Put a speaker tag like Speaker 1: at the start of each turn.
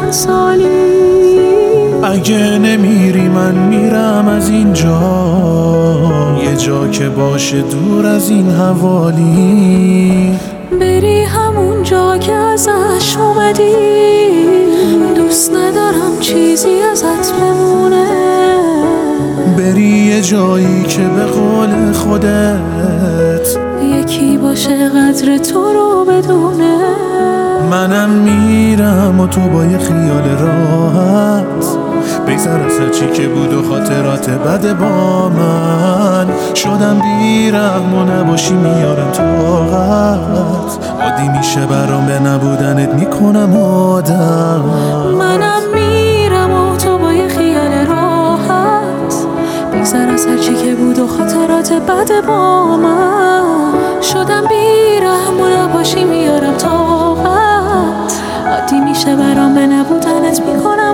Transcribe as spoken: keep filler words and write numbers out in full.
Speaker 1: چند سالی.
Speaker 2: اگه نمیری من میرم از اینجا، یه جا که باشه دور از این حوالی.
Speaker 1: بری همون جا که ازش اومدی، دوست ندارم چیزی ازت بمونه.
Speaker 2: بری یه جایی که به قول خودت
Speaker 1: یکی باشه قدر تو رو بدونه.
Speaker 2: منم میرم و تو با یه خیال راحت بگذر از هر چی که بود و خاطرات بد با من. شدم بیرحم و نباشی میارم طاقت، عادی میشه برام به نبودنت میکنم آدم.
Speaker 1: منم میرم و تو با یه خیال راحت بگذر از هر چی که بود و خاطرات بد با من. شدم بیرحم و نباشی میارم طاقت، عادی میشه برام به نبودنت میکنم